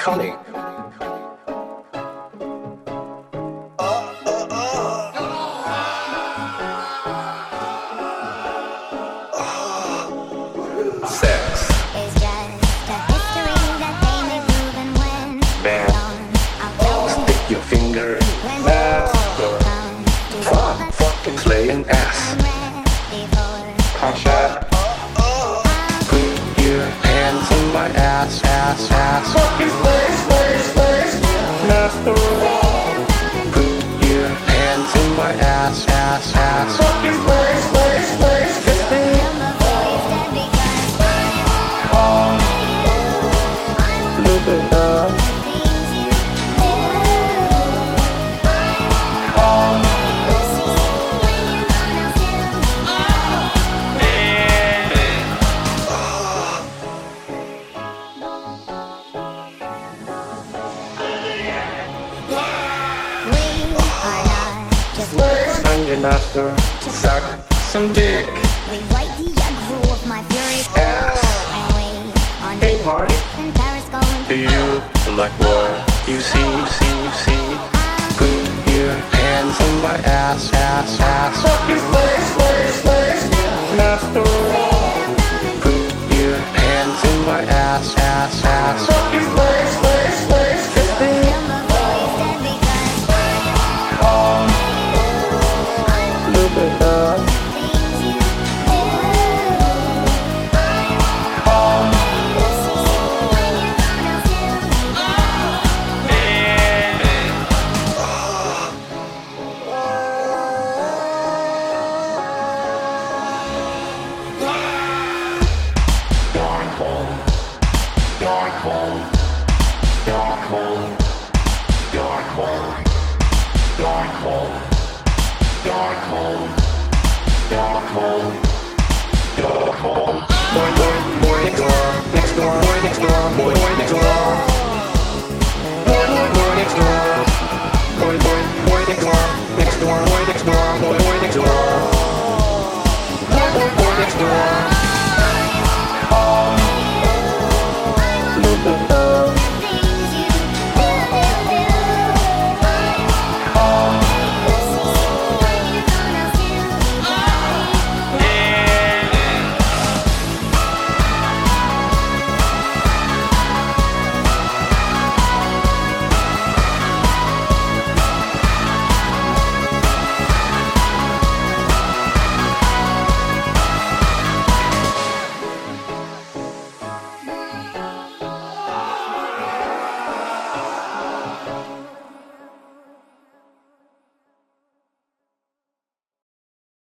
calling. Sex. It's just a history that they may prove, and when Bam. Stick your finger in master. Fucking slaying ass. Punch out. Put your hands in my ass, ass, ass. Fucking slay, master. Put your hands in my ass, ass, ass. Fucking slay, Look it up. I'm your master. Suck some dick. We write the aggro of my fury Ass. and wait on Hey, party. in Paris going Do you like what you see? Put your hands in my ass, ass, ass. Fucking slay, master. Put your hands in my ass, ass, ass. Fucking slay, Look it up. Dark hole.